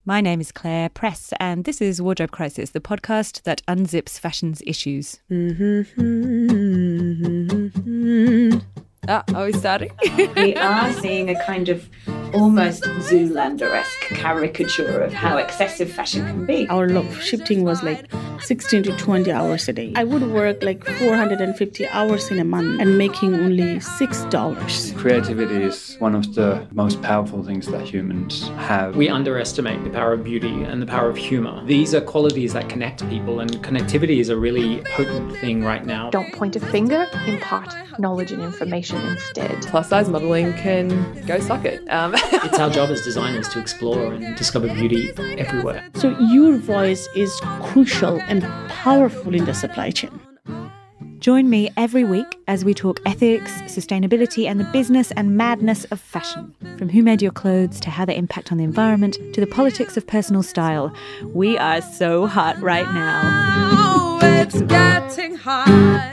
My name is Claire Press, and this is Wardrobe Crisis, the podcast that unzips fashion's issues. Are we starting? We are seeing a kind of almost Zoolander-esque caricature of how excessive fashion can be. Our shifting was like 16 to 20 hours a day. I would work like 450 hours in a month and making only $6. Creativity is one of the most powerful things that humans have. We underestimate the power of beauty and the power of humor. These are qualities that connect people, and connectivity is a really potent thing right now. Don't point a finger, impart knowledge and information instead. Plus size modelling can go suck it. It's our job as designers to explore and discover beauty everywhere. So your voice is crucial and powerful in the supply chain. Join me every week as we talk ethics, sustainability, and the business and madness of fashion. From who made your clothes to how they impact on the environment to the politics of personal style. We are so hot right now. Oh, it's getting hot.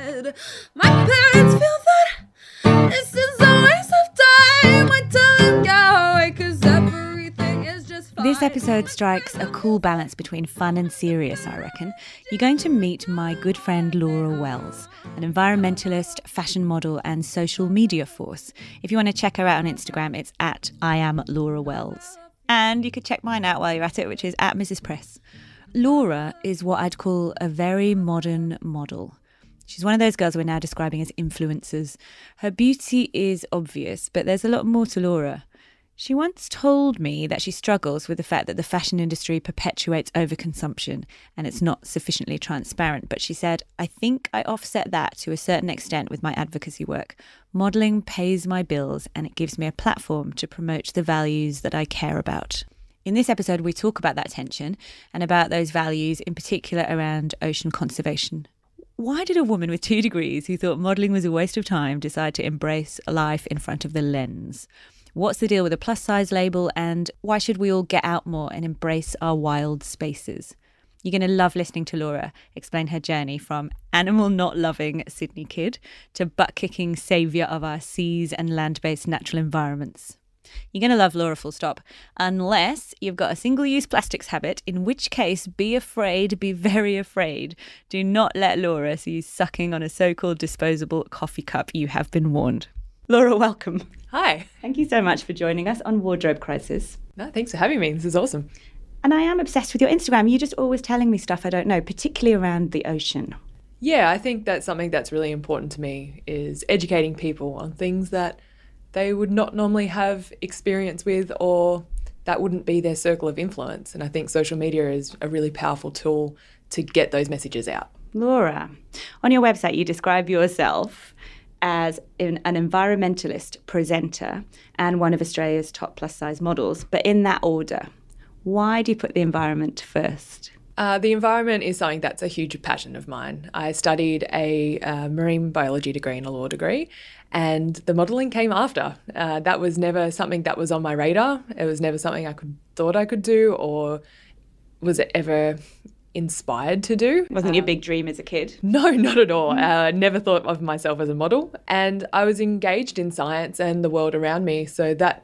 My parents feel that this is a waste of time. I tell them go away 'cause everything is just fine. This episode strikes a cool balance between fun and serious, I reckon. You're going to meet my good friend Laura Wells, an environmentalist, fashion model and social media force. If you want to check her out on Instagram, it's at I am Laura Wells. And you could check mine out while you're at it, which is at Mrs. Press. Laura is what I'd call a very modern model. She's one of those girls we're now describing as influencers. Her beauty is obvious, but there's a lot more to Laura. She once told me that she struggles with the fact that the fashion industry perpetuates overconsumption and it's not sufficiently transparent. But she said, I think I offset that to a certain extent with my advocacy work. Modelling pays my bills and it gives me a platform to promote the values that I care about. In this episode, we talk about that tension and about those values, in particular around ocean conservation. Why did a woman with 2 degrees who thought modelling was a waste of time decide to embrace life in front of the lens? What's the deal with a plus-size label, and why should we all get out more and embrace our wild spaces? You're going to love listening to Laura explain her journey from animal-not-loving Sydney kid to butt-kicking saviour of our seas and land-based natural environments. You're going to love Laura full stop, unless you've got a single-use plastics habit, in which case be afraid, be very afraid. Do not let Laura see you sucking on a so-called disposable coffee cup. You have been warned. Laura, welcome. Hi. Thank you so much for joining us on Wardrobe Crisis. No, thanks for having me. This is awesome. And I am obsessed with your Instagram. You're just always telling me stuff I don't know, particularly around the ocean. Yeah, I think that's something that's really important to me, is educating people on things that they would not normally have experience with, or that wouldn't be their circle of influence. And I think social media is a really powerful tool to get those messages out. Laura, on your website you describe yourself as an environmentalist presenter and one of Australia's top plus-size models, but in that order. Why do you put the environment first? The environment is something that's a huge passion of mine. I studied a marine biology degree and a law degree, and the modelling came after. That was never something that was on my radar. It was never something I thought I could do, or was it ever inspired to do. Wasn't your big dream as a kid? No, not at all. Never thought of myself as a model. And I was engaged in science and the world around me, so that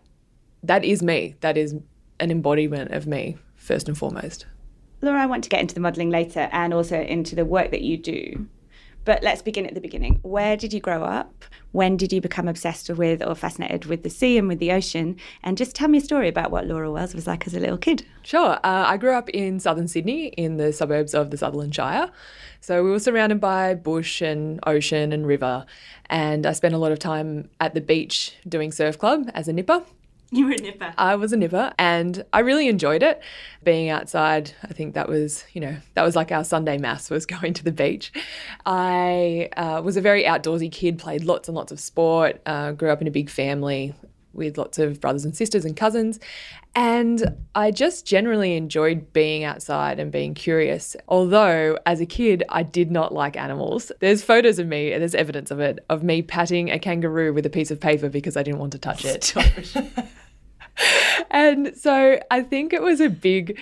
is me. That is an embodiment of me, first and foremost. Laura, I want to get into the modelling later and also into the work that you do. But let's begin at the beginning. Where did you grow up? When did you become obsessed with or fascinated with the sea and with the ocean? And just tell me a story about what Laura Wells was like as a little kid. Sure. I grew up in southern Sydney in the suburbs of the Sutherland Shire. So we were surrounded by bush and ocean and river. And I spent a lot of time at the beach doing surf club as a nipper. You were a nipper. I was a nipper and I really enjoyed it. Being outside, I think that was like our Sunday mass, was going to the beach. I was a very outdoorsy kid, played lots and lots of sport, grew up in a big family with lots of brothers and sisters and cousins. And I just generally enjoyed being outside and being curious. Although, as a kid, I did not like animals. There's photos of me, and there's evidence of it, of me patting a kangaroo with a piece of paper because I didn't want to touch it. And so I think it was definitely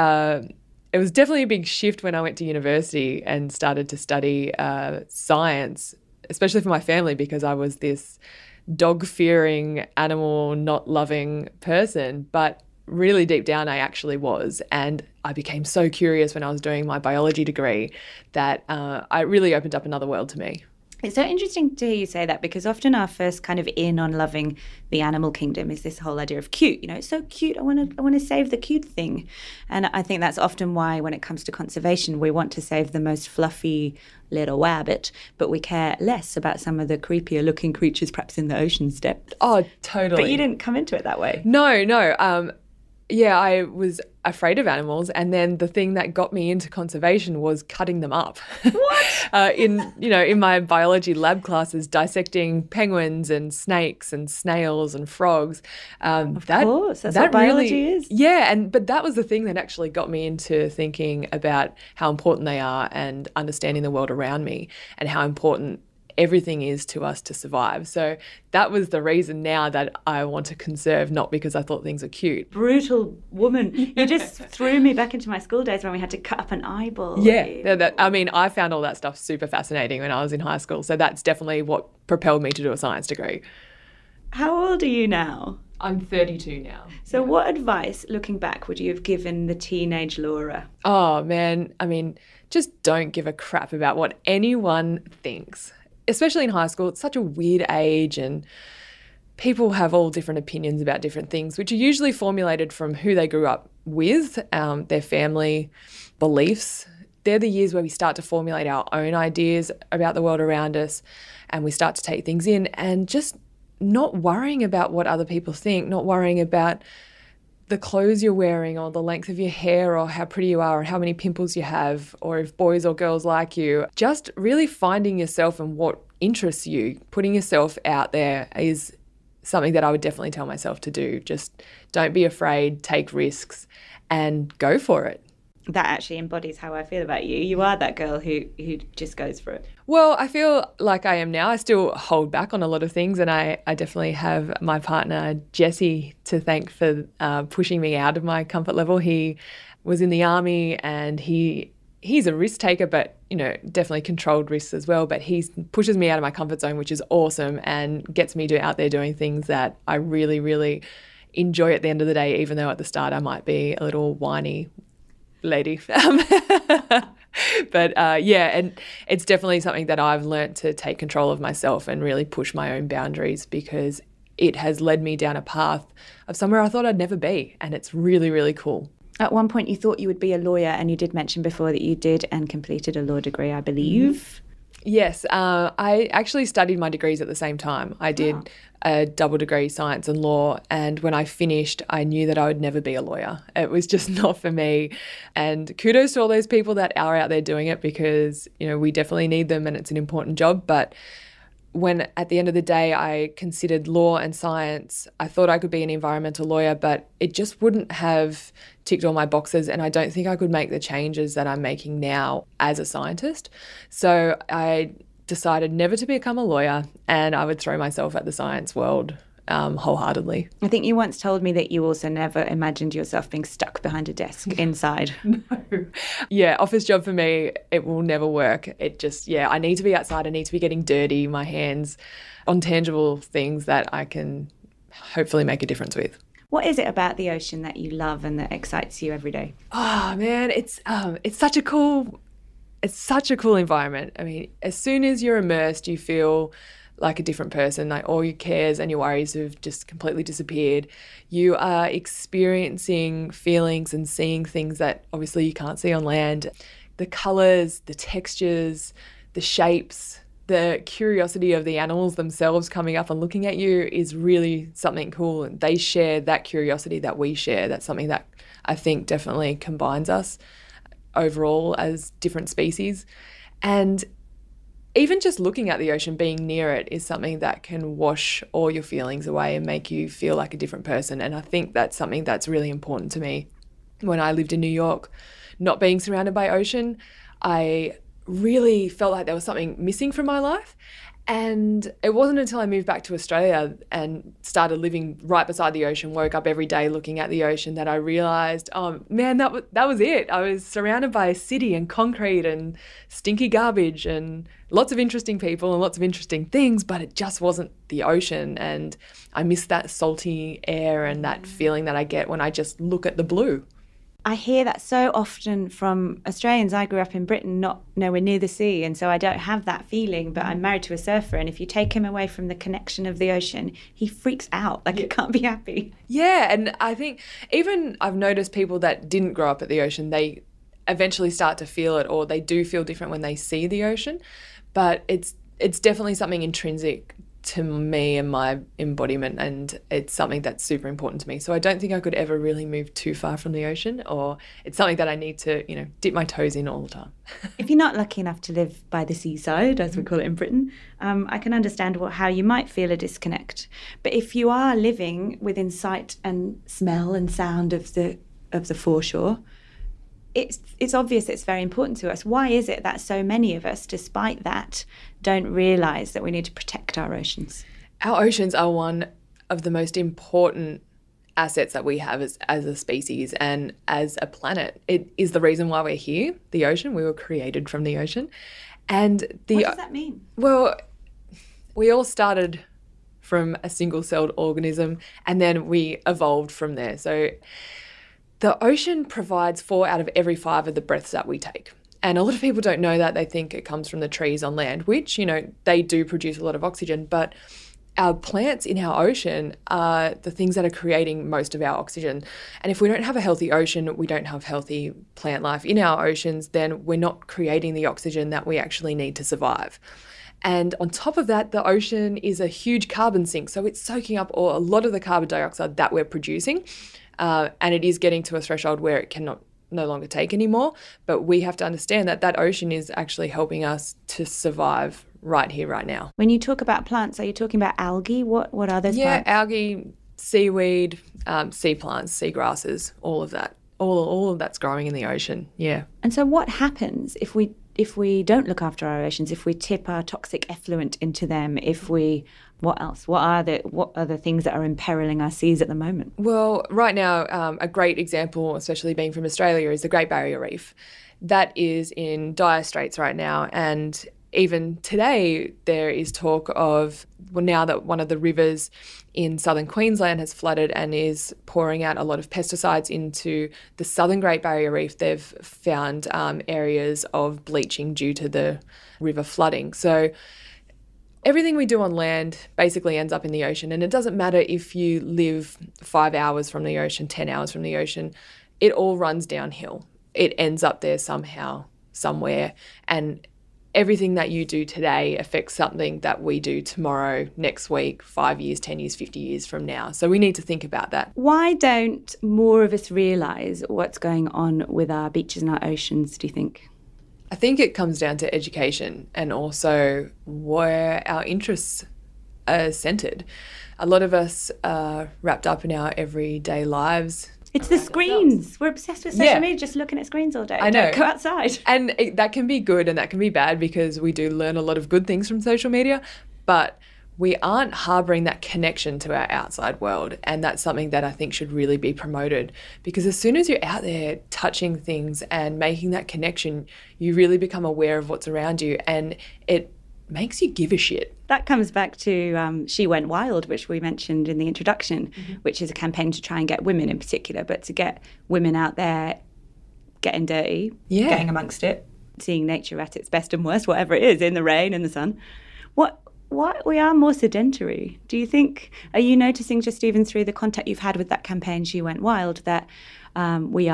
a big shift when I went to university and started to study science, especially for my family, because I was this dog-fearing, animal-not-loving person. But really deep down I actually was. And I became so curious when I was doing my biology degree that it really opened up another world to me. It's so interesting to hear you say that, because often our first kind of in on loving the animal kingdom is this whole idea of cute. You know, it's so cute. I want to save the cute thing. And I think that's often why when it comes to conservation, we want to save the most fluffy little wabbit, but we care less about some of the creepier looking creatures perhaps in the ocean's depth. Oh, totally. But you didn't come into it that way. No. Yeah, I was afraid of animals, and then the thing that got me into conservation was cutting them up. What? In my biology lab classes, dissecting penguins and snakes and snails and frogs. Of course, that's what biology is. Yeah, but that was the thing that actually got me into thinking about how important they are and understanding the world around me and how important everything is to us to survive. So that was the reason now that I want to conserve, not because I thought things were cute. Brutal woman. You just threw me back into my school days when we had to cut up an eyeball. Yeah. I found all that stuff super fascinating when I was in high school. So that's definitely what propelled me to do a science degree. How old are you now? I'm 32 now. So what advice, looking back, would you have given the teenage Laura? Oh, man. Just don't give a crap about what anyone thinks. Especially in high school, it's such a weird age and people have all different opinions about different things, which are usually formulated from who they grew up with, their family beliefs. They're the years where we start to formulate our own ideas about the world around us and we start to take things in, and just not worrying about what other people think, not worrying about the clothes you're wearing or the length of your hair or how pretty you are or how many pimples you have or if boys or girls like you. Just really finding yourself and what interests you, putting yourself out there is something that I would definitely tell myself to do. Just don't be afraid, take risks and go for it. That actually embodies how I feel about you. You are that girl who just goes for it. Well, I feel like I am now. I still hold back on a lot of things, and I definitely have my partner, Jesse, to thank for pushing me out of my comfort level. He was in the army and he's a risk taker, but, definitely controlled risks as well. But he pushes me out of my comfort zone, which is awesome, and gets me out there doing things that I really, really enjoy at the end of the day, even though at the start I might be a little whiny lady. But and it's definitely something that I've learnt to take control of myself and really push my own boundaries, because it has led me down a path of somewhere I thought I'd never be, and it's really, really cool. At one point you thought you would be a lawyer, and you did mention before that you did and completed a law degree, I believe. Yes, I actually studied my degrees at the same time. I did a double degree, science and law, and when I finished, I knew that I would never be a lawyer. It was just not for me. And kudos to all those people that are out there doing it, because, we definitely need them and it's an important job. But when at the end of the day I considered law and science, I thought I could be an environmental lawyer, but it just wouldn't have ticked all my boxes, and I don't think I could make the changes that I'm making now as a scientist. So I decided never to become a lawyer, and I would throw myself at the science world wholeheartedly. I think you once told me that you also never imagined yourself being stuck behind a desk inside. No. Yeah, office job for me, it will never work. It just, I need to be outside. I need to be getting dirty, my hands on tangible things that I can hopefully make a difference with. What is it about the ocean that you love and that excites you every day? Oh man, it's such a cool environment. I mean, as soon as you're immersed, you feel like a different person. Like all your cares and your worries have just completely disappeared. You are experiencing feelings and seeing things that obviously you can't see on land. The colours, the textures, the shapes, the curiosity of the animals themselves coming up and looking at you is really something cool. And they share that curiosity that we share. That's something that I think definitely combines us overall as different species. And even just looking at the ocean, being near it, is something that can wash all your feelings away and make you feel like a different person. And I think that's something that's really important to me. When I lived in New York, not being surrounded by ocean, I really felt like there was something missing from my life. And it wasn't until I moved back to Australia and started living right beside the ocean, woke up every day looking at the ocean, that I realised, oh man, that was it. I was surrounded by a city and concrete and stinky garbage and lots of interesting people and lots of interesting things, but it just wasn't the ocean. And I missed that salty air and that feeling that I get when I just look at the blue. I hear that so often from Australians. I grew up in Britain, not nowhere near the sea, and so I don't have that feeling, but I'm married to a surfer, and if you take him away from the connection of the ocean, he freaks out, like he can't be happy. Yeah, and I think even I've noticed people that didn't grow up at the ocean, they eventually start to feel it, or they do feel different when they see the ocean, but it's definitely something intrinsic to me and my embodiment, and it's something that's super important to me. So I don't think I could ever really move too far from the ocean, or it's something that I need to, dip my toes in all the time. If you're not lucky enough to live by the seaside, as we call it in Britain, I can understand how you might feel a disconnect. But if you are living within sight and smell and sound of the foreshore, it's obvious it's very important to us. Why is it that so many of us, despite that, don't realise that we need to protect our oceans? Our oceans are one of the most important assets that we have as a species and as a planet. It is the reason why we're here, the ocean. We were created from the ocean. And what does that mean? Well, we all started from a single-celled organism and then we evolved from there. So the ocean provides 4 out of every 5 of the breaths that we take. And a lot of people don't know that. They think it comes from the trees on land, which, they do produce a lot of oxygen. But our plants in our ocean are the things that are creating most of our oxygen. And if we don't have a healthy ocean, we don't have healthy plant life in our oceans, then we're not creating the oxygen that we actually need to survive. And on top of that, the ocean is a huge carbon sink. So it's soaking up a lot of the carbon dioxide that we're producing. And it is getting to a threshold where it cannot no longer take anymore. But we have to understand that ocean is actually helping us to survive right here, right now. When you talk about plants, are you talking about algae? What are those plants? Yeah, algae, seaweed, sea plants, sea grasses, all of that. All of that's growing in the ocean, yeah. And so what happens if we don't look after our oceans, if we tip our toxic effluent into them, what else? What are the things that are imperiling our seas at the moment? Well, right now, a great example, especially being from Australia, is the Great Barrier Reef. That is in dire straits right now, and even today there is talk of, now that one of the rivers in southern Queensland has flooded and is pouring out a lot of pesticides into the southern Great Barrier Reef, they've found areas of bleaching due to the river flooding. So everything we do on land basically ends up in the ocean, and it doesn't matter if you live 5 hours from the ocean, 10 hours from the ocean, it all runs downhill. It ends up there somehow, somewhere, and everything that you do today affects something that we do tomorrow, next week, 5 years, 10 years, 50 years from now. So we need to think about that. Why don't more of us realise what's going on with our beaches and our oceans, do you think? I think it comes down to education and also where our interests are centred. A lot of us are wrapped up in our everyday lives. It's the screens. We're obsessed with social media, just looking at screens all day. I know. Don't go outside. And that can be good and that can be bad because we do learn a lot of good things from social media, but we aren't harbouring that connection to our outside world. And that's something that I think should really be promoted, because as soon as you're out there touching things and making that connection, you really become aware of what's around you and it makes you give a shit. That comes back to She Went Wild, which we mentioned in the introduction, which is a campaign to try and get women in particular, but to get women out there getting dirty, getting amongst it, seeing nature at its best and worst, whatever it is, in the rain, in the sun. What we are more sedentary. Do you think, are you noticing just even through the contact you've had with that campaign She Went Wild that we're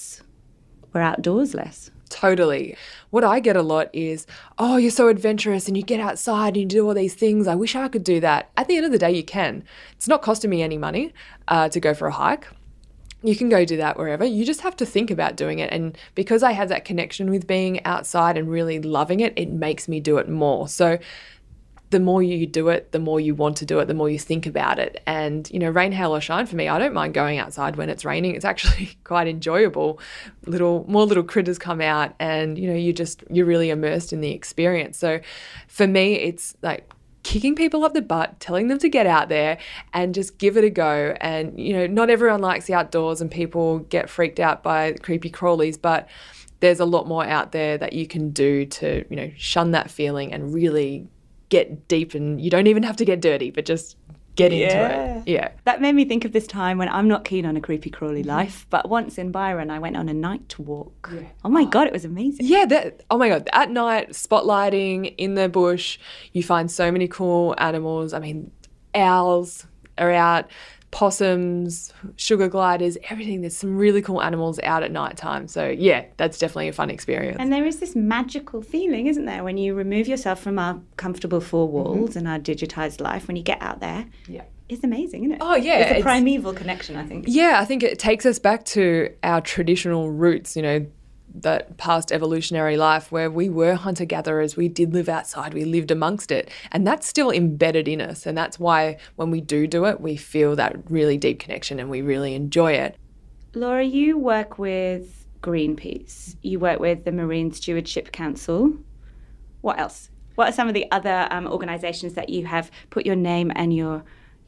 outdoors less? Totally. What I get a lot is, oh, you're so adventurous and you get outside and you do all these things. I wish I could do that. At the end of the day, you can. It's not costing me any money to go for a hike. You can go do that wherever. You just have to think about doing it. And because I have that connection with being outside and really loving it, it makes me do it more. So the more you do it, the more you want to do it, the more you think about it. And, rain, hail or shine for me, I don't mind going outside when it's raining. It's actually quite enjoyable. More little critters come out and, you're really immersed in the experience. So for me, it's like kicking people up the butt, telling them to get out there and just give it a go. And, not everyone likes the outdoors and people get freaked out by creepy crawlies, but there's a lot more out there that you can do to, shun that feeling and really get deep, and you don't even have to get dirty, but just get into it. Yeah. That made me think of this time when I'm not keen on a creepy crawly life, but once in Byron I went on a night walk. Yeah. Oh my God, it was amazing. Yeah, oh my God, at night, spotlighting in the bush, you find so many cool animals. I mean, owls are out, possums, sugar gliders, everything. There's some really cool animals out at night time. So yeah, that's definitely a fun experience. And there is this magical feeling, isn't there, when you remove yourself from our comfortable four walls and our digitized life, when you get out there. Yeah. It's amazing, isn't it? Oh, yeah. It's a primeval connection, I think. Yeah, I think it takes us back to our traditional roots, that past evolutionary life where we were hunter-gatherers, we did live outside, we lived amongst it, and that's still embedded in us, and that's why when we do it, we feel that really deep connection and we really enjoy it. Laura, you work with Greenpeace, you work with the Marine Stewardship Council. What else? What are some of the other organisations that you have put your name and your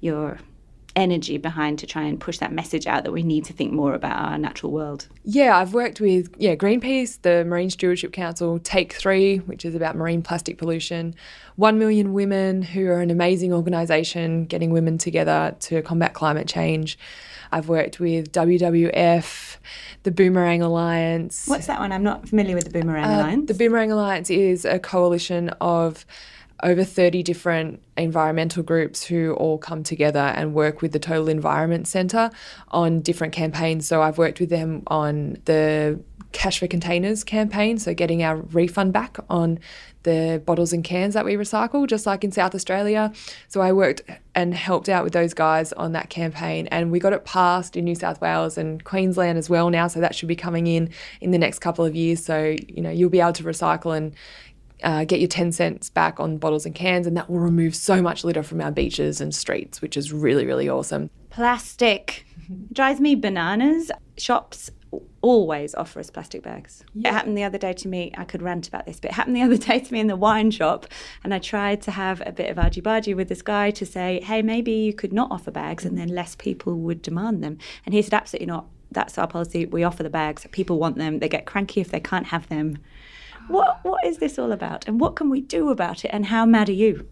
energy behind to try and push that message out that we need to think more about our natural world? Yeah, I've worked with Greenpeace, the Marine Stewardship Council, Take 3, which is about marine plastic pollution, 1 Million Women, who are an amazing organisation getting women together to combat climate change. I've worked with WWF, the Boomerang Alliance. What's that one? I'm not familiar with the Boomerang Alliance. The Boomerang Alliance is a coalition of over 30 different environmental groups who all come together and work with the Total Environment Centre on different campaigns. So I've worked with them on the Cash for Containers campaign, so getting our refund back on the bottles and cans that we recycle, just like in South Australia. So I worked and helped out with those guys on that campaign, and we got it passed in New South Wales and Queensland as well now, so that should be coming in the next couple of years. So, you'll be able to recycle and get your 10 cents back on bottles and cans, and that will remove so much litter from our beaches and streets, which is really, really awesome. Plastic drives me bananas. Shops always offer us plastic bags. Yeah. It happened the other day to me, I could rant about this, but it happened the other day to me in the wine shop, and I tried to have a bit of argy-bargy with this guy to say, hey, maybe you could not offer bags and then less people would demand them. And he said, absolutely not. That's our policy. We offer the bags. People want them. They get cranky if they can't have them. What is this all about, and what can we do about it, and how mad are you?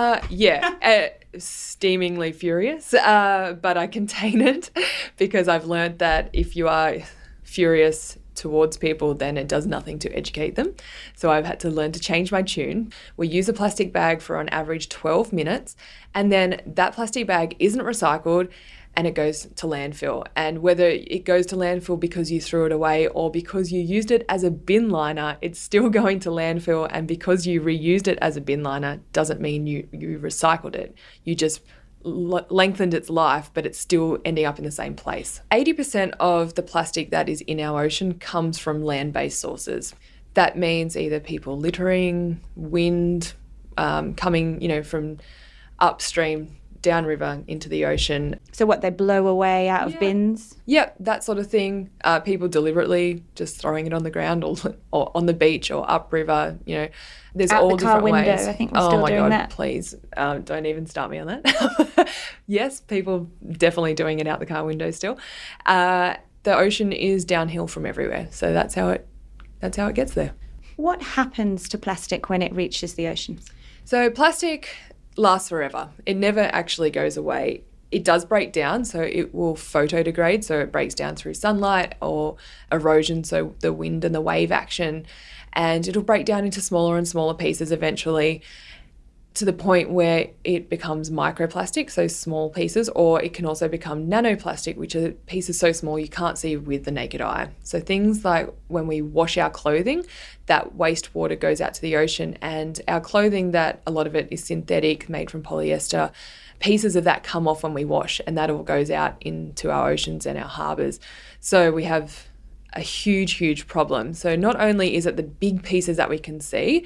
Steamingly furious, but I contain it because I've learned that if you are furious towards people, then it does nothing to educate them. So I've had to learn to change my tune. We use a plastic bag for on average 12 minutes, and then that plastic bag isn't recycled and it goes to landfill. And whether it goes to landfill because you threw it away or because you used it as a bin liner, it's still going to landfill. And because you reused it as a bin liner doesn't mean you recycled it. You just lengthened its life, but it's still ending up in the same place. 80% of the plastic that is in our ocean comes from land-based sources. That means either people littering, wind coming, from upstream, downriver into the ocean. So what, they blow away out of bins? Yep, that sort of thing. People deliberately just throwing it on the ground or on the beach or upriver, There's out all the car different window, ways. I think we're still doing that. Please, don't even start me on that. Yes, people definitely doing it out the car window still. The ocean is downhill from everywhere, so that's how it gets there. What happens to plastic when it reaches the oceans? So plastic lasts forever. It never actually goes away. It does break down, so it will photodegrade, so it breaks down through sunlight or erosion, so the wind and the wave action, and it'll break down into smaller and smaller pieces eventually to the point where it becomes microplastic, so small pieces, or it can also become nanoplastic, which are pieces so small you can't see with the naked eye. So things like when we wash our clothing, that wastewater goes out to the ocean, and our clothing, that a lot of it is synthetic, made from polyester, pieces of that come off when we wash, and that all goes out into our oceans and our harbours. So we have a huge, huge problem. So not only is it the big pieces that we can see,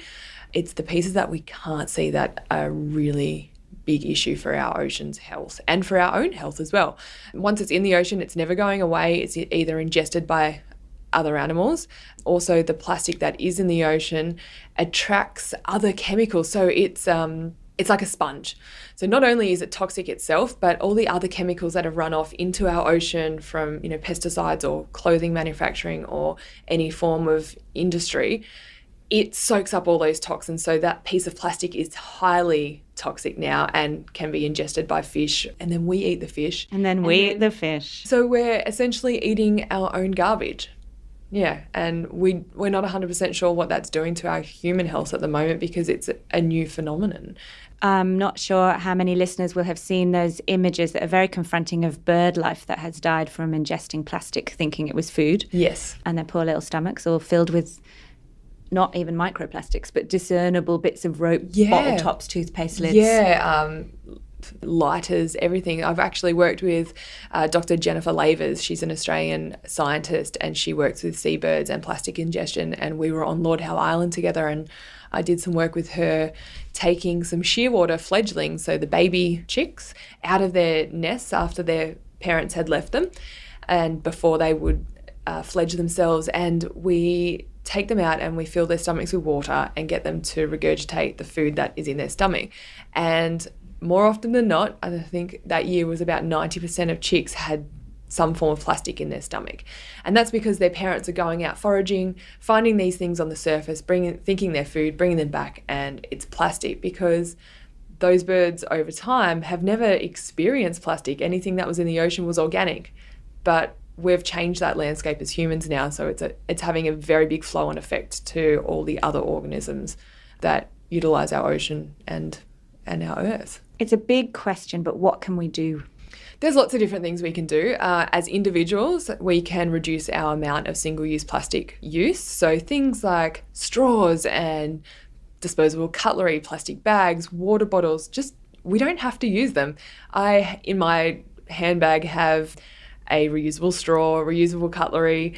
It's the pieces that we can't see that are really big issue for our ocean's health and for our own health as well. Once it's in the ocean, it's never going away. It's either ingested by other animals. Also, the plastic that is in the ocean attracts other chemicals. So it's like a sponge. So not only is it toxic itself, but all the other chemicals that have run off into our ocean from, pesticides or clothing manufacturing or any form of industry, it soaks up all those toxins. So that piece of plastic is highly toxic now and can be ingested by fish. And then we eat the fish. And then we eat the fish. So we're essentially eating our own garbage. Yeah, and we're not 100% sure what that's doing to our human health at the moment because it's a new phenomenon. I'm not sure how many listeners will have seen those images that are very confronting of bird life that has died from ingesting plastic thinking it was food. Yes. And their poor little stomachs all filled with not even microplastics, but discernible bits of rope, bottle tops, toothpaste lids. Yeah, lighters, everything. I've actually worked with Dr. Jennifer Lavers. She's an Australian scientist and she works with seabirds and plastic ingestion. And we were on Lord Howe Island together and I did some work with her taking some shearwater fledglings, so the baby chicks, out of their nests after their parents had left them and before they would fledge themselves. And we take them out and we fill their stomachs with water and get them to regurgitate the food that is in their stomach. And more often than not, I think that year was about 90% of chicks had some form of plastic in their stomach. And that's because their parents are going out foraging, finding these things on the surface, thinking they're food, bringing them back, and it's plastic because those birds over time have never experienced plastic. Anything that was in the ocean was organic. But we've changed that landscape as humans now, so it's having a very big flow-on effect to all the other organisms that utilise our ocean and our earth. It's a big question, but what can we do? There's lots of different things we can do. As individuals, we can reduce our amount of single-use plastic use. So things like straws and disposable cutlery, plastic bags, water bottles, we don't have to use them. I, in my handbag, have a reusable straw, reusable cutlery,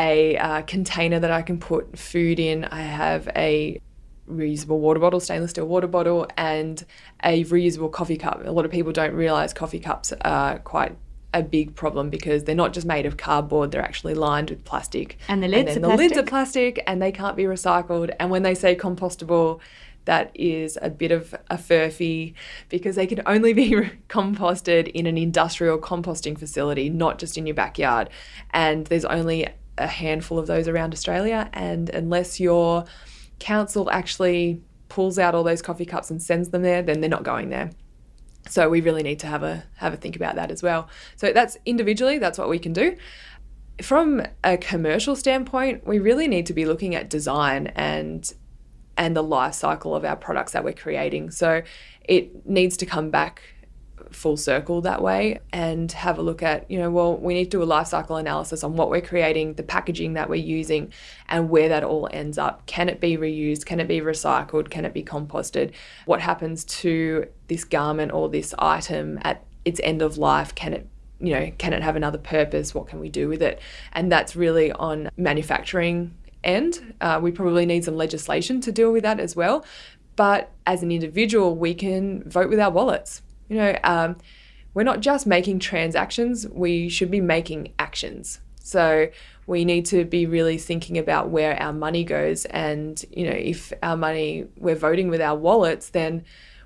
a container that I can put food in. I have a reusable water bottle, stainless steel water bottle, and a reusable coffee cup. A lot of people don't realise coffee cups are quite a big problem because they're not just made of cardboard, they're actually lined with plastic. And the lids are plastic and they can't be recycled. And when they say compostable, that is a bit of a furphy because they can only be composted in an industrial composting facility, not just in your backyard. And there's only a handful of those around Australia. And unless your council actually pulls out all those coffee cups and sends them there, then they're not going there. So we really need to have a think about that as well. So that's individually, that's what we can do. From a commercial standpoint, we really need to be looking at design and the life cycle of our products that we're creating. So it needs to come back full circle that way and have a look at, we need to do a life cycle analysis on what we're creating, the packaging that we're using, and where that all ends up. Can it be reused? Can it be recycled? Can it be composted? What happens to this garment or this item at its end of life? Can it have another purpose? What can we do with it? And that's really on manufacturing end. We probably need some legislation to deal with that as well. But as an individual, we can vote with our wallets. We're not just making transactions, we should be making actions. So we need to be really thinking about where our money goes. And, if our money, we're voting with our wallets, then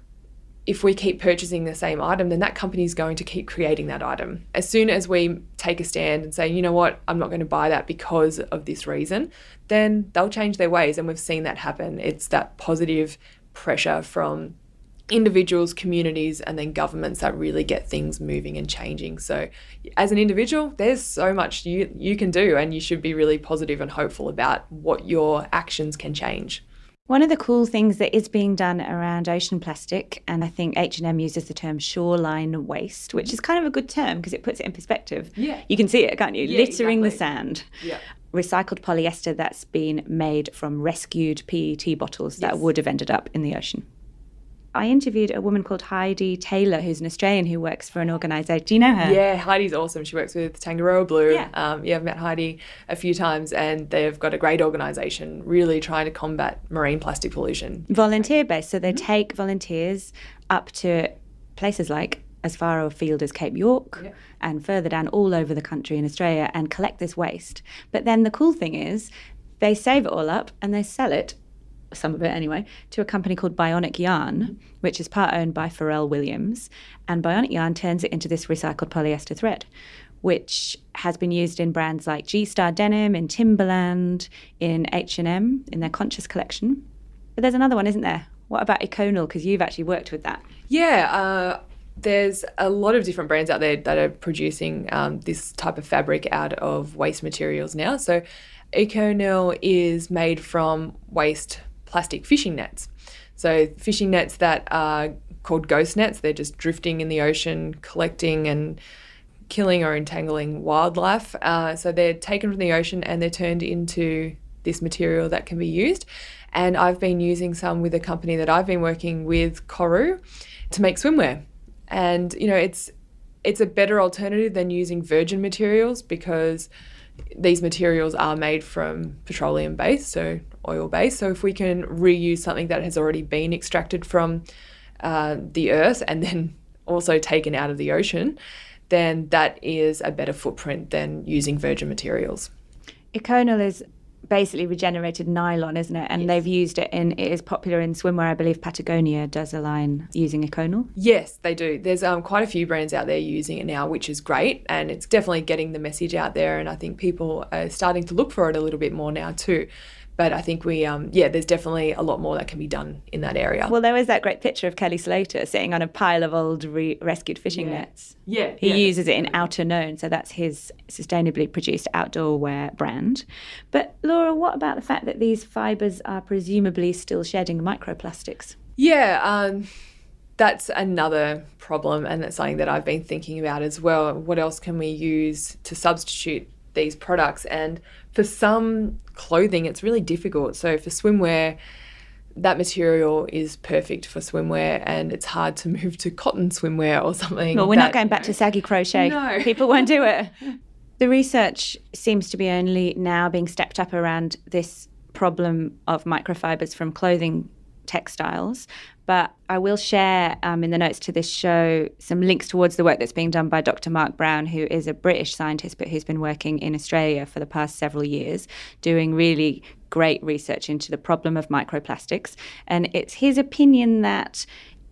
if we keep purchasing the same item, then that company is going to keep creating that item. As soon as we take a stand and say, you know what, I'm not going to buy that because of this reason, then they'll change their ways. And we've seen that happen. It's that positive pressure from individuals, communities, and then governments that really get things moving and changing. So as an individual, there's so much you can do, and you should be really positive and hopeful about what your actions can change. One of the cool things that is being done around ocean plastic, and I think H&M uses the term shoreline waste, which is kind of a good term because it puts it in perspective. Yeah. You can see it, can't you? Yeah, littering exactly. the sand. Yeah. Recycled polyester that's been made from rescued PET bottles that would have ended up in the ocean. I interviewed a woman called Heidi Taylor, who's an Australian who works for an organisation. Do you know her? Yeah, Heidi's awesome. She works with Tangaroa Blue. Yeah. I've met Heidi a few times, and they've got a great organisation really trying to combat marine plastic pollution. Volunteer-based. So they take volunteers up to places like as far afield as Cape York and further down all over the country in Australia and collect this waste. But then the cool thing is they save it all up and they sell it, some of it anyway, to a company called Bionic Yarn, which is part owned by Pharrell Williams. And Bionic Yarn turns it into this recycled polyester thread, which has been used in brands like G-Star Denim, in Timberland, in H&M, in their Conscious collection. But there's another one, isn't there? What about Econal? Because you've actually worked with that. Yeah, there's a lot of different brands out there that are producing this type of fabric out of waste materials now. So Econal is made from waste plastic fishing nets. So fishing nets that are called ghost nets, they're just drifting in the ocean, collecting and killing or entangling wildlife. So they're taken from the ocean and they're turned into this material that can be used. And I've been using some with a company that I've been working with, Koru, to make swimwear. And, you know, it's a better alternative than using virgin materials because these materials are made from petroleum-based, so oil-based. So if we can reuse something that has already been extracted from the earth and then also taken out of the ocean, then that is a better footprint than using virgin materials. Econal is basically regenerated nylon, isn't it? And they've used it it is popular in swimwear. I believe Patagonia does a line using Econal. Yes, they do. There's quite a few brands out there using it now, which is great. And it's definitely getting the message out there. And I think people are starting to look for it a little bit more now too. But I think there's definitely a lot more that can be done in that area. Well, there was that great picture of Kelly Slater sitting on a pile of old rescued fishing nets. Yeah. He uses it in Outer Known, so that's his sustainably produced outdoor wear brand. But Laura, what about the fact that these fibres are presumably still shedding microplastics? Yeah, that's another problem, and that's something that I've been thinking about as well. What else can we use to substitute these products? And for some clothing, it's really difficult. So for swimwear, that material is perfect for swimwear, and it's hard to move to cotton swimwear or something. Well, we're not going back to saggy crochet. No. People won't do it. The research seems to be only now being stepped up around this problem of microfibers from clothing textiles. But I will share in the notes to this show some links towards the work that's being done by Dr. Mark Brown, who is a British scientist but who's been working in Australia for the past several years, doing really great research into the problem of microplastics. And it's his opinion that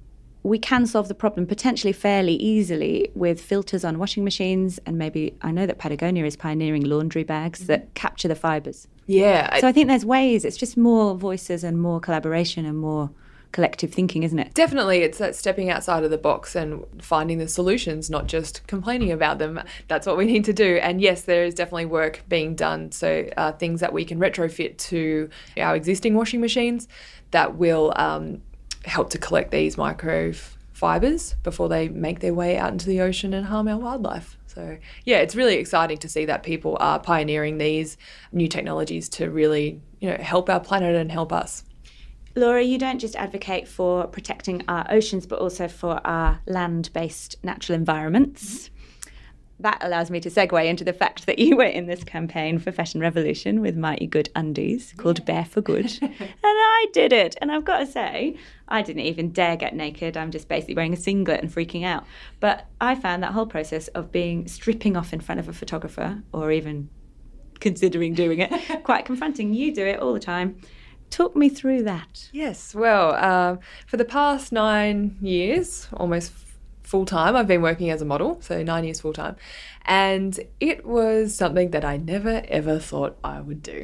we can solve the problem potentially fairly easily with filters on washing machines, and maybe I know that Patagonia is pioneering laundry bags that capture the fibres. Yeah. So I think there's ways. It's just more voices and more collaboration and more collective thinking, isn't it? Definitely, it's that stepping outside of the box and finding the solutions, not just complaining about them. That's what we need to do. And yes, there is definitely work being done. So things that we can retrofit to our existing washing machines that will help to collect these microfibers before they make their way out into the ocean and harm our wildlife. So yeah, it's really exciting to see that people are pioneering these new technologies to really, help our planet and help us. Laura, you don't just advocate for protecting our oceans, but also for our land-based natural environments. That allows me to segue into the fact that you were in this campaign for Fashion Revolution with Mighty Good Undies called Bare for Good. And I did it. And I've got to say, I didn't even dare get naked. I'm just basically wearing a singlet and freaking out. But I found that whole process of stripping off in front of a photographer, or even considering doing it, quite confronting. You do it all the time. Talk me through that. Yes, well, for the past 9 years, almost full-time, I've been working as a model, so 9 years full-time. And it was something that I never, ever thought I would do.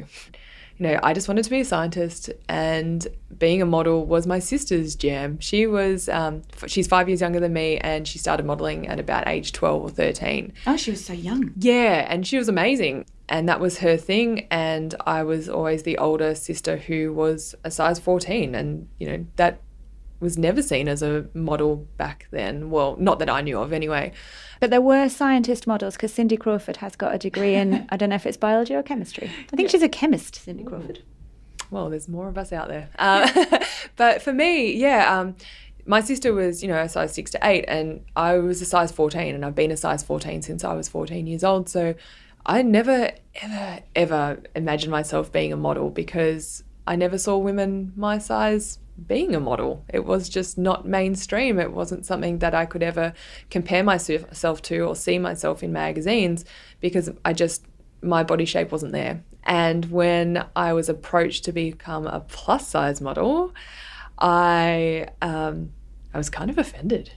I just wanted to be a scientist, and being a model was my sister's jam. She's 5 years younger than me, and she started modelling at about age 12 or 13. Oh, she was so young. Yeah, and she was amazing. And that was her thing, and I was always the older sister who was a size 14, and, that was never seen as a model back then. Well, not that I knew of anyway. But there were scientist models, because Cindy Crawford has got a degree in, I don't know if it's biology or chemistry. I think she's a chemist, Cindy Crawford. Well, there's more of us out there. But for me, my sister was, a size 6 to 8, and I was a size 14, and I've been a size 14 since I was 14 years old. So I never, ever, ever imagined myself being a model because I never saw women my size being a model. It was just not mainstream. It wasn't something that I could ever compare myself to or see myself in magazines because my body shape wasn't there. And when I was approached to become a plus size model, I was kind of offended.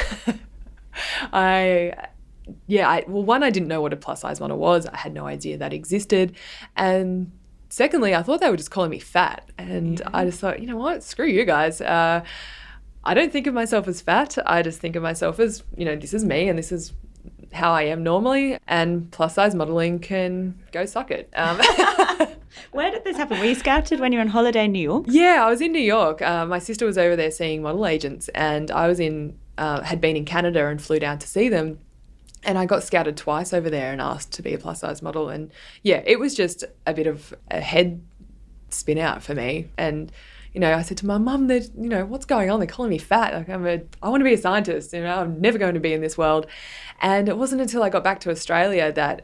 I didn't know what a plus size model was. I had no idea that existed. And secondly, I thought they were just calling me fat. And I just thought, you know what, screw you guys. I don't think of myself as fat. I just think of myself as, this is me and this is how I am normally. And plus size modeling can go suck it. Where did this happen? Were you scouted when you were on holiday in New York? Yeah, I was in New York. My sister was over there seeing model agents, and I was had been in Canada and flew down to see them. And I got scouted twice over there and asked to be a plus size model. And yeah, it was just a bit of a head spin out for me. And, I said to my mum that, what's going on? They're calling me fat. Like I want to be a scientist. I'm never going to be in this world. And it wasn't until I got back to Australia that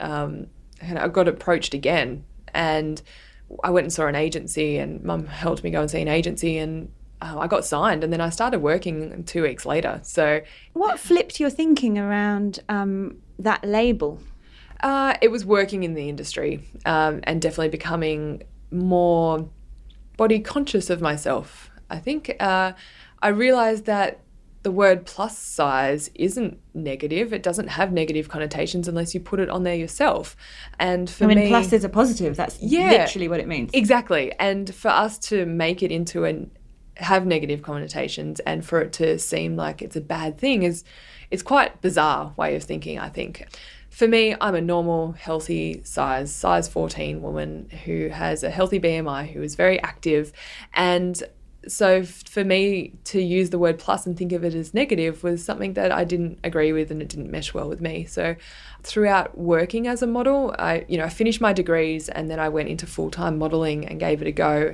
I got approached again. And I went and saw an agency, and Mum helped me go and see an agency, and I got signed, and then I started working 2 weeks later. So, what flipped your thinking around that label? It was working in the industry and definitely becoming more body conscious of myself. I think I realised that the word plus size isn't negative. It doesn't have negative connotations unless you put it on there yourself. And for me, plus is a positive. That's literally what it means. Exactly. And for us to make it into have negative connotations and for it to seem like it's a bad thing is quite bizarre way of thinking, I think. For me, I'm a normal, healthy size 14 woman who has a healthy BMI, who is very active. And so for me to use the word plus and think of it as negative was something that I didn't agree with, and it didn't mesh well with me. So throughout working as a model, I finished my degrees, and then I went into full-time modelling and gave it a go.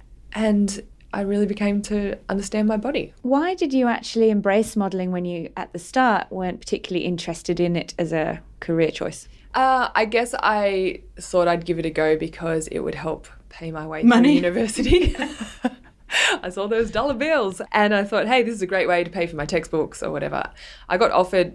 And I really became to understand my body. Why did you actually embrace modelling when you, at the start, weren't particularly interested in it as a career choice? I guess I thought I'd give it a go because it would help pay my way through university. I saw those dollar bills and I thought, hey, this is a great way to pay for my textbooks or whatever. I got offered,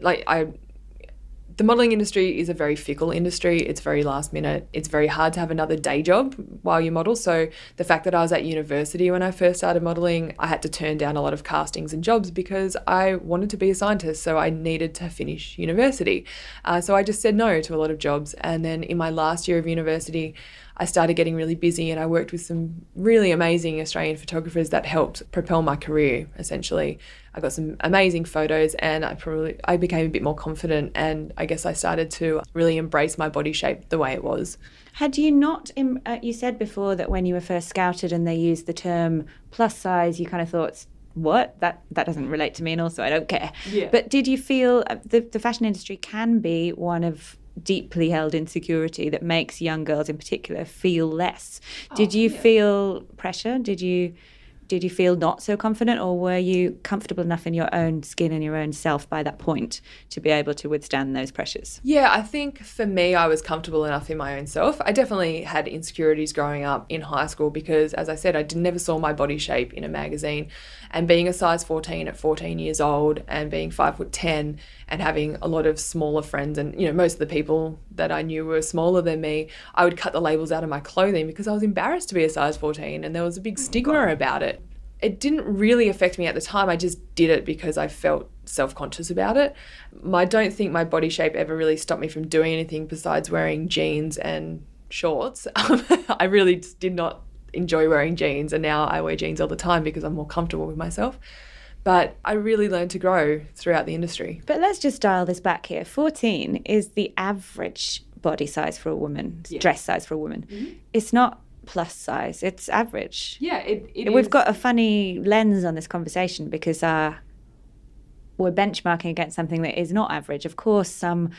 the modelling industry is a very fickle industry. It's very last minute. It's very hard to have another day job while you model. So the fact that I was at university when I first started modelling, I had to turn down a lot of castings and jobs because I wanted to be a scientist. So I needed to finish university. So I just said no to a lot of jobs. And then in my last year of university, I started getting really busy and I worked with some really amazing Australian photographers that helped propel my career, essentially. I got some amazing photos and I became a bit more confident, and I guess I started to really embrace my body shape the way it was. Had you not, you said before that when you were first scouted and they used the term plus size, you kind of thought, what? That doesn't relate to me, and also I don't care. Yeah. But did you feel the fashion industry can be one of deeply held insecurity that makes young girls in particular feel less? Did you feel pressure? Did you feel not so confident, or were you comfortable enough in your own skin and your own self by that point to be able to withstand those pressures? Yeah, I think for me, I was comfortable enough in my own self. I definitely had insecurities growing up in high school because, as I said, I never saw my body shape in a magazine. And being a size 14 at 14 years old and being 5'10" and having a lot of smaller friends, and most of the people that I knew were smaller than me, I would cut the labels out of my clothing because I was embarrassed to be a size 14 and there was a big stigma about it. It didn't really affect me at the time. I just did it because I felt self-conscious about it. I don't think my body shape ever really stopped me from doing anything besides wearing jeans and shorts. I really just did not enjoy wearing jeans, and now I wear jeans all the time because I'm more comfortable with myself. But I really learned to grow throughout the industry. But let's just dial this back here. 14 is the average body size for a woman, dress size for a woman. Mm-hmm. It's not plus size, it's average. Yeah, it We've is. got a funny lens on this conversation because we're benchmarking against something that is not average. Of course, some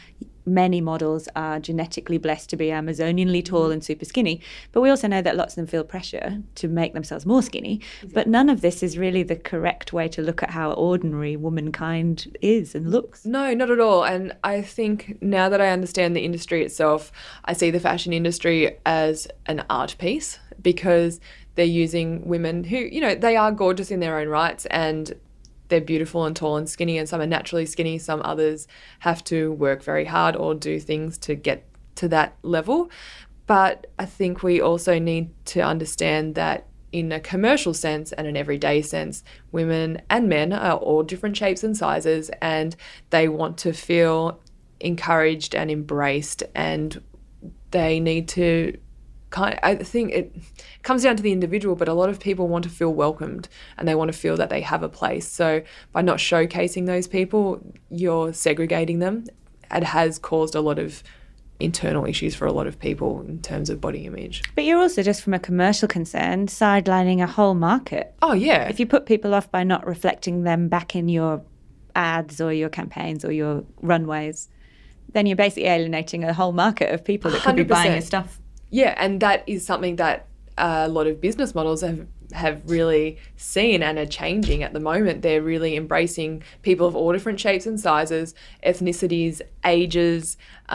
many models are genetically blessed to be Amazonianly tall and super skinny, but we also know that lots of them feel pressure to make themselves more skinny. But none of this is really the correct way to look at how ordinary womankind is and looks. No, not at all. And I think now that I understand the industry itself, I see the fashion industry as an art piece, because they're using women who, you know, they are gorgeous in their own rights, and they're beautiful and tall and skinny, and some are naturally skinny, some others have to work very hard or do things to get to that level. But I think we also need to understand that in a commercial sense and an everyday sense, women and men are all different shapes and sizes, and they want to feel encouraged and embraced, and they need to I think it comes down to the individual, but a lot of people want to feel welcomed and they want to feel that they have a place. So by not showcasing those people, you're segregating them. It has caused a lot of internal issues for a lot of people in terms of body image. But you're also, just from a commercial concern, sidelining a whole market. Oh, yeah. If you put people off by not reflecting them back in your ads or your campaigns or your runways, then you're basically alienating a whole market of people that could be buying your stuff. Yeah, and that is something that a lot of business models have really seen and are changing at the moment. They're really embracing people of all different shapes and sizes, ethnicities, ages,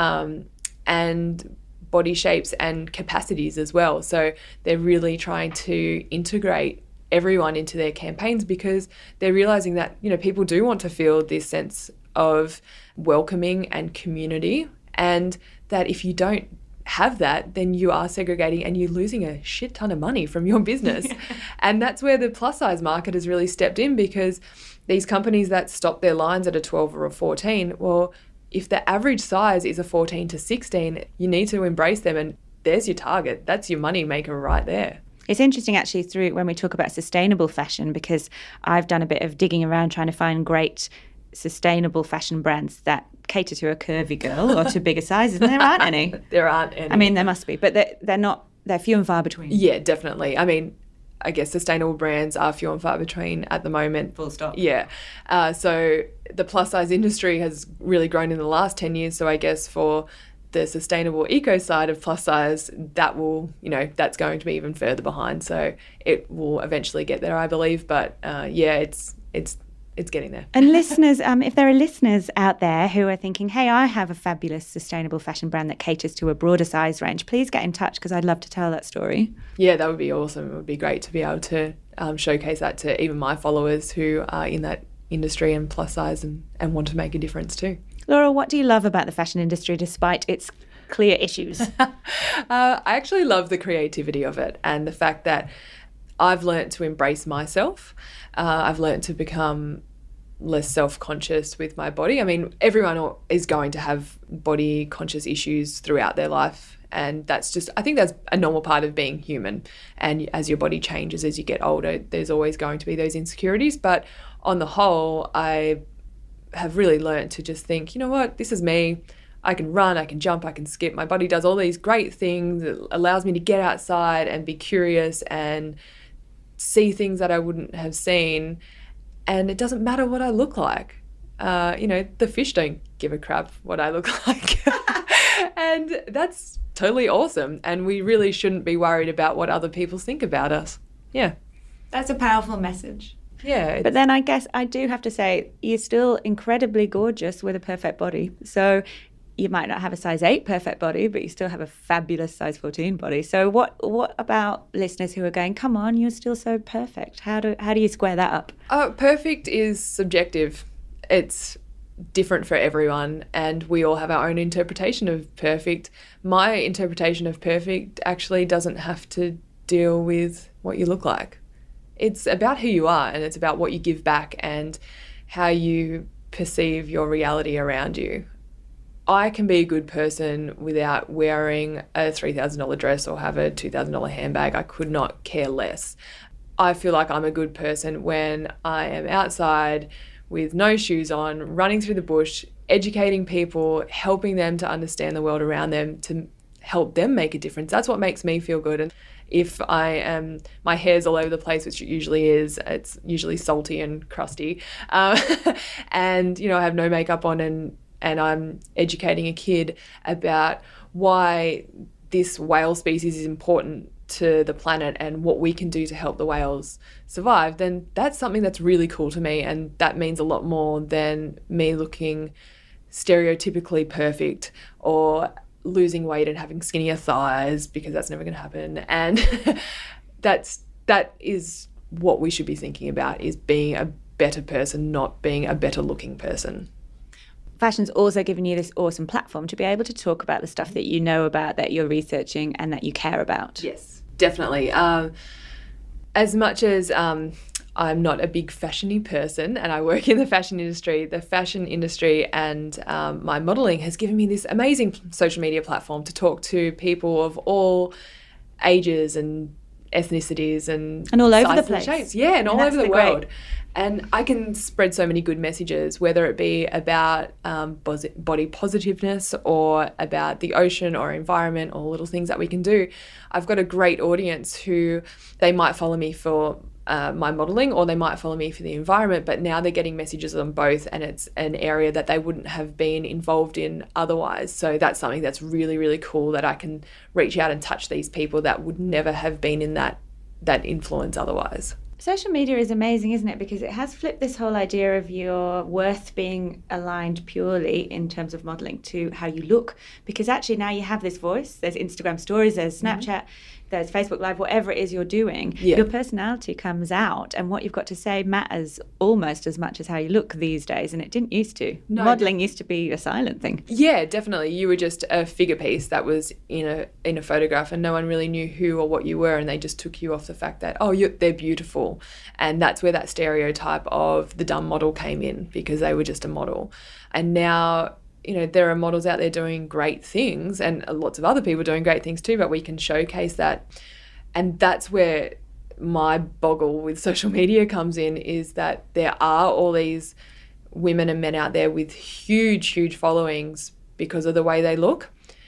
and body shapes and capacities as well. So they're really trying to integrate everyone into their campaigns, because they're realizing that, you know, people do want to feel this sense of welcoming and community, and that if you don't have that, then you are segregating and you're losing a shit ton of money from your business. And that's where the plus size market has really stepped in, because these companies that stop their lines at a 12 or a 14, well, if the average size is a 14 to 16, you need to embrace them, and there's your target. That's your money maker right there. It's interesting actually through when we talk about sustainable fashion, because I've done a bit of digging around trying to find great sustainable fashion brands that cater to a curvy girl or to bigger sizes, and there aren't any. There aren't any. I mean, there must be, but they're not. They're few and far between. Yeah, definitely. I mean, I guess sustainable brands are few and far between at the moment. Full stop. Yeah. So the plus size industry has really grown in the last 10 years. So I guess for the sustainable eco side of plus size, that will, you know, that's going to be even further behind. So it will eventually get there, I believe. But yeah, it's getting there. And listeners, if there are listeners out there who are thinking, hey, I have a fabulous sustainable fashion brand that caters to a broader size range, please get in touch, because I'd love to tell that story. Yeah, that would be awesome. It would be great to be able to showcase that to even my followers who are in that industry and plus size and want to make a difference too. Laura, what do you love about the fashion industry despite its clear issues? I actually love the creativity of it, and the fact that I've learnt to embrace myself. I've learnt to become less self-conscious with my body. I mean, everyone is going to have body conscious issues throughout their life, and I think that's a normal part of being human. And as your body changes, as you get older, there's always going to be those insecurities. But on the whole, I have really learnt to just think, you know what, this is me. I can run, I can jump, I can skip. My body does all these great things. It allows me to get outside and be curious and see things that I wouldn't have seen. And it doesn't matter what I look like. You know, the fish don't give a crap what I look like. And that's totally awesome. And we really shouldn't be worried about what other people think about us. Yeah. That's a powerful message. Yeah. But then I guess I do have to say, you're still incredibly gorgeous with a perfect body. So you might not have a size 8 perfect body, but you still have a fabulous size 14 body. So what about listeners who are going, come on, you're still so perfect? How do you square that up? Perfect is subjective. It's different for everyone, and we all have our own interpretation of perfect. My interpretation of perfect actually doesn't have to deal with what you look like. It's about who you are, and it's about what you give back and how you perceive your reality around you. I can be a good person without wearing a $3,000 dress or have a $2,000 handbag. I could not care less. I feel like I'm a good person when I am outside with no shoes on, running through the bush, educating people, helping them to understand the world around them, to help them make a difference. That's what makes me feel good. And if my hair's all over the place, which it usually is, it's usually salty and crusty, and, you know, I have no makeup on and and I'm educating a kid about why this whale species is important to the planet and what we can do to help the whales survive, then that's something that's really cool to me, and that means a lot more than me looking stereotypically perfect or losing weight and having skinnier thighs, because that's never going to happen. And that is what we should be thinking about, is being a better person, not being a better looking person. Fashion's also given you this awesome platform to be able to talk about the stuff that you know about, that you're researching and that you care about. Yes, definitely. As much as I'm not a big fashion-y person and I work in the fashion industry and my modelling has given me this amazing social media platform to talk to people of all ages and ethnicities and all over the sizes and place. shapes. Yeah, and all that's over the the great. world. And I can spread so many good messages, whether it be about body positiveness or about the ocean or environment or little things that we can do. I've got a great audience who they might follow me for my modelling, or they might follow me for the environment, but now they're getting messages on both, and it's an area that they wouldn't have been involved in otherwise. So that's something that's really, really cool, that I can reach out and touch these people that would never have been in that influence otherwise. Social media is amazing, isn't it? Because it has flipped this whole idea of your worth being aligned purely in terms of modelling to how you look. Because actually now you have this voice. There's Instagram stories, there's Snapchat, there's Facebook Live, whatever it is you're doing. Yeah. Your personality comes out, and what you've got to say matters almost as much as how you look these days. And it didn't used to. No. Modelling used to be a silent thing. Yeah, definitely. You were just a figure piece that was in a photograph, and no one really knew who or what you were, and they just took you off the fact that, they're beautiful. And that's where that stereotype of the dumb model came in, because they were just a model. And now, there are models out there doing great things, and lots of other people doing great things too, but we can showcase that. And that's where my boggle with social media comes in, is that there are all these women and men out there with huge, huge followings because of the way they look,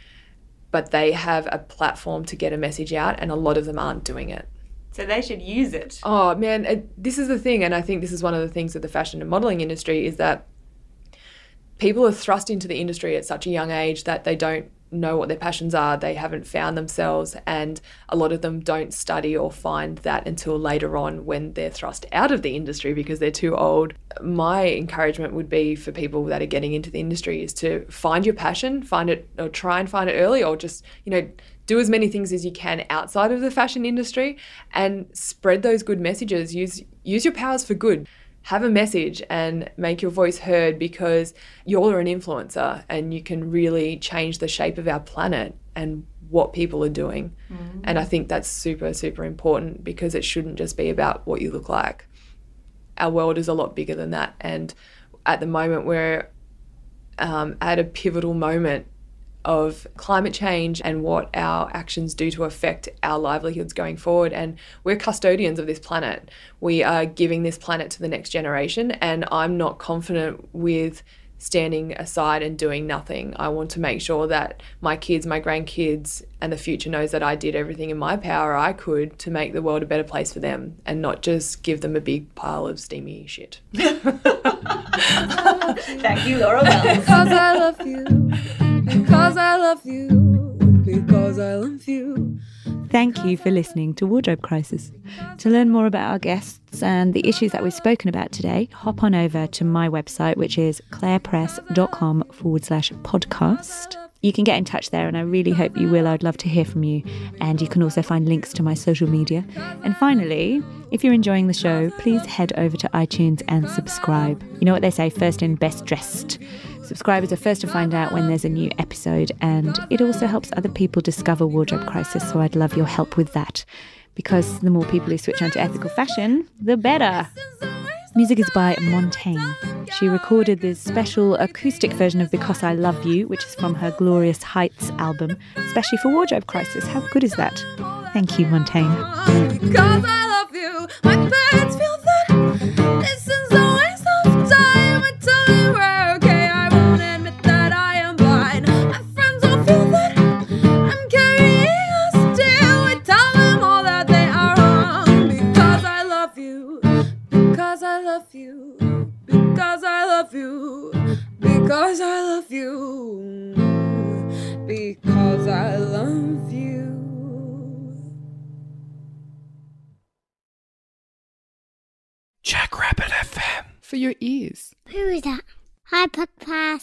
but they have a platform to get a message out, and a lot of them aren't doing it. So they should use it. Oh, man, this is the thing, and I think this is one of the things with the fashion and modelling industry, is that people are thrust into the industry at such a young age that they don't know what their passions are. They haven't found themselves, and a lot of them don't study or find that until later on when they're thrust out of the industry because they're too old. My encouragement would be for people that are getting into the industry is to find your passion, find it, or try and find it early, or just, do as many things as you can outside of the fashion industry and spread those good messages. Use your powers for good. Have a message and make your voice heard, because you're an influencer and you can really change the shape of our planet and what people are doing. Mm-hmm. And I think that's super, super important, because it shouldn't just be about what you look like. Our world is a lot bigger than that. And at the moment we're at a pivotal moment of climate change and what our actions do to affect our livelihoods going forward. And we're custodians of this planet. We are giving this planet to the next generation, and I'm not confident with standing aside and doing nothing. I want to make sure that my kids, my grandkids, and the future knows that I did everything in my power I could to make the world a better place for them, and not just give them a big pile of steamy shit. Thank you, Laura Wells. Because I love you. Because I love you, because I love you. Thank you for listening to Wardrobe Crisis. To learn more about our guests and the issues that we've spoken about today, hop on over to my website, which is clairepress.com/podcast. You can get in touch there, and I really hope you will. I'd love to hear from you. And you can also find links to my social media. And finally, if you're enjoying the show, please head over to iTunes and subscribe. You know what they say, first in, best dressed. Subscribers are first to find out when there's a new episode, and it also helps other people discover Wardrobe Crisis, so I'd love your help with that, because the more people who switch on to ethical fashion, the better. Music is by Montaigne. She recorded this special acoustic version of Because I Love You, which is from her Glorious Heights album, especially for Wardrobe Crisis. How good is that? Thank you, Montaigne. Because I love you, my parents feel that this is a waste of time. I tell you we're okay, I won't admit that I am blind. My friends all feel that I'm carrying a still. I tell them all that they are wrong. Because I love you, because I love you, because I love you, because I love you. Jackrabbit FM. For your ears. Who is that? Hi, Podcast.